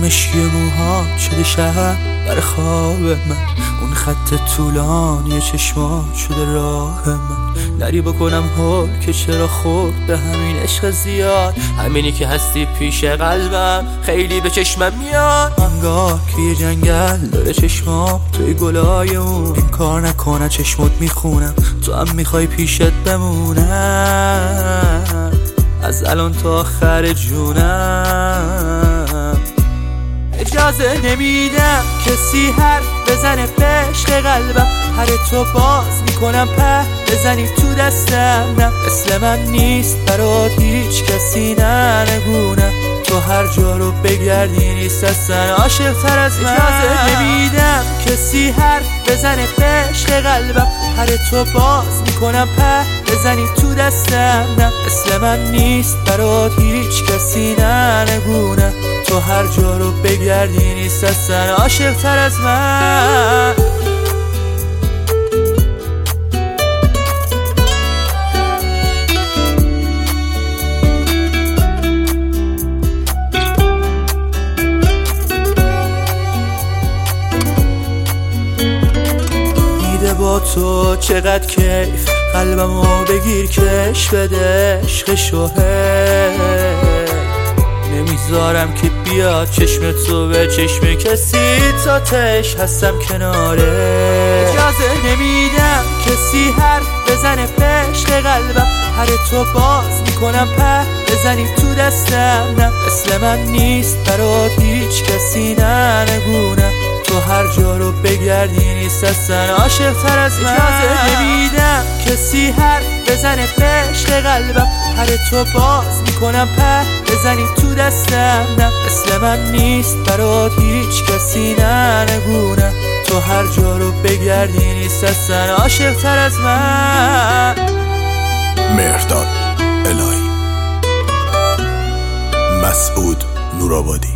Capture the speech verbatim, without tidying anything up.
مشکی موها شده شب بر خواب من، اون خط طولانی چشمات شده راه من. نری بکنم هول که چرا خورد به همین عشق زیاد، همینی که هستی پیش قلبم خیلی به چشمم میاد. انگار که یه جنگل داره چشمام توی گلای اون، این کار نکنه چشمات میخونم تو هم میخوای پیشت بمونم. از الان تا آخر جونم اجازه نمیدم کسی حرف بزنه به عشق قلبم، هر تو باز میکنم په بزنی تو دستم. نه مثل من نیست برات هیچ کسی، نه نگونه تو هر جا رو بگردی نیست اصلا عاشق تر از من. اجازه نمیدم کسی حرف بزنه به عشق قلبم، هر تو باز میکنم په بزنی تو دستم. نه مثل من نیست برات هیچ کسی، نه نگونه تو هر جا رو بگردی نیست اصلا عاشق تر از من. با تو چقدر کیف قلبمو بگیر کش بده عشقشو، نمیذارم که بیاد چشم تو به چشم کسی، تا تش هستم کناره. اجازه نمیدم کسی حرف بزنه به عشق قلبم، هر تو باز میکنم په بزنی تو دستم. نه مثل من نیست برات هیچ کسی، نه نگونه تو هر جا رو بگردی نیست اصلا عاشق تر از من. اجازه نمیدم کسی حرف بزنه به عشق قلبم، هر تو باز میکنم په بزنی تو دستم. نه مثل من نیست برات هیچ کسی، نه نگونه تو هر جا رو بگردی نیست اصلا عاشق تر از من. مهرداد الهی، مسعود نورآبادی.